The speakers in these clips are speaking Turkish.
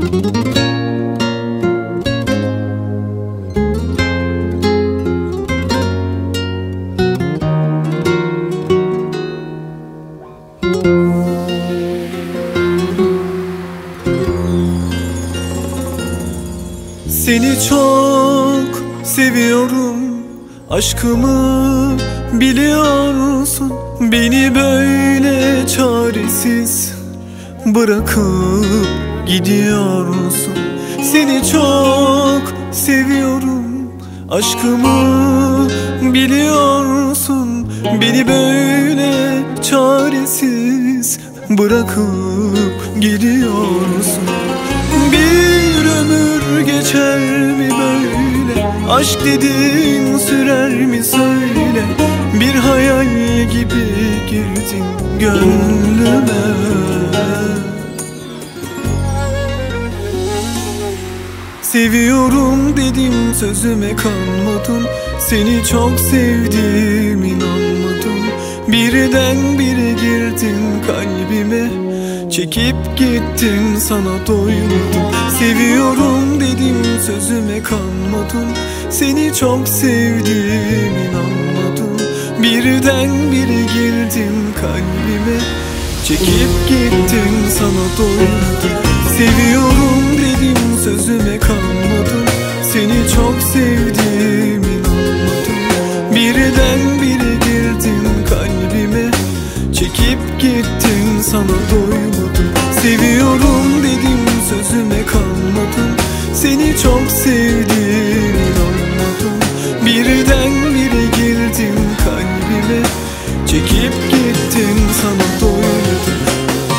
Seni çok seviyorum, aşkımı biliyorsun. Beni böyle çaresiz bırakıp gidiyorsun. Seni çok seviyorum, aşkımı biliyorsun. Beni böyle çaresiz bırakıp gidiyorsun. Bir ömür geçer mi böyle? Aşk dediğin sürer mi söyle? Bir hayal gibi girdin gönlüme. Seviyorum dedim, sözüme kanmadın. Seni çok sevdim, inanmadım. Birdenbire girdin kalbime, çekip gittin, sana doymadım. Seviyorum dedim, sözüme kanmadın. Seni çok sevdim, inanmadım. Birdenbire girdin kalbime, çekip gittin, sana doymadım. Seviyorum dedim, sözüme kanmadın. Seni çok sevdim, inanmadım. Birdenbire girdin kalbime, çekip gittin, sana doymadım. Seviyorum dedim, sözüme kanmadın. Seni çok sevdim, inanmadım. Birdenbire girdin kalbime, çekip gittin, sana doymadım.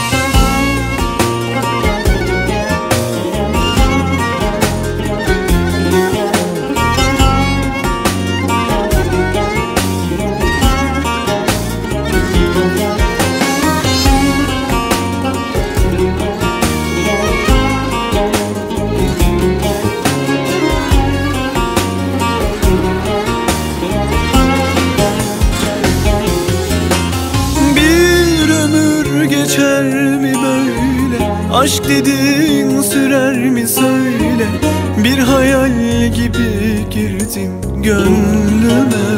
Geçer mi böyle? Aşk dediğin sürer mi söyle? Bir hayal gibi girdin gönlüme.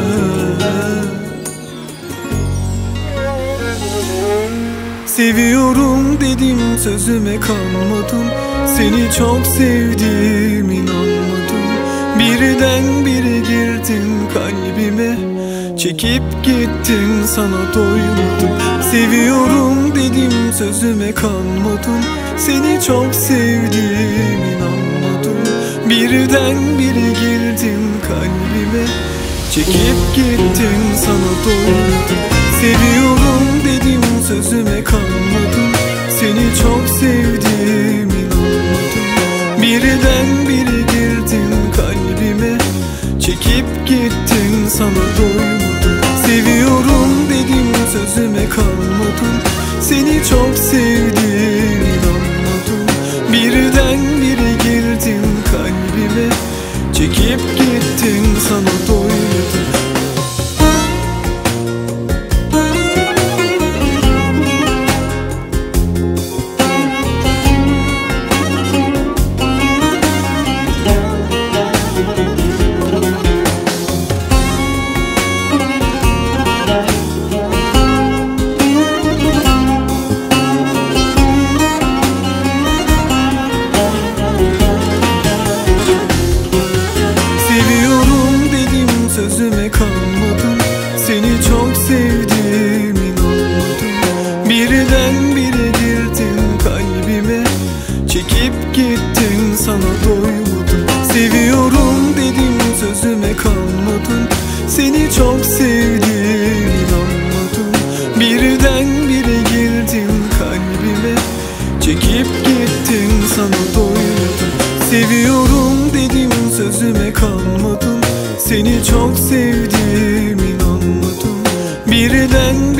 Seviyorum dedim, sözüme kanmadın. Seni çok sevdim, inanmadım. Birdenbire girdin kalbime, çekip gittin, sana doymadım. Seviyorum dedim, sözüme kanmadın. Seni çok sevdim, inanmadım. Birdenbire girdin kalbime, çekip gittin, sana doymadım. Seviyorum dedim, sözüme kanmadın. Seni çok sevdim, inanmadım. Birdenbire girdin kalbime, çekip gittin, sana doymadım. Seviyorum dedim, sözüme kanmadın. Seni çok sevdim, inanmadım. Birdenbire girdin kalbime, çekip gittin, sana doymadım. Sözüme kanmadın. Seni çok sevdim, inanmadım. Birdenbire girdin kalbime, çekip gittin, sana doymadım. Seviyorum dedim, sözüme kanmadın. Seni çok sevdim, inanmadım. Birdenbire girdin kalbime, çekip gittin, sana doymadım. Seviyorum dedim, sözüme kanmadın. Seni çok sevdim, inanmadım. Birden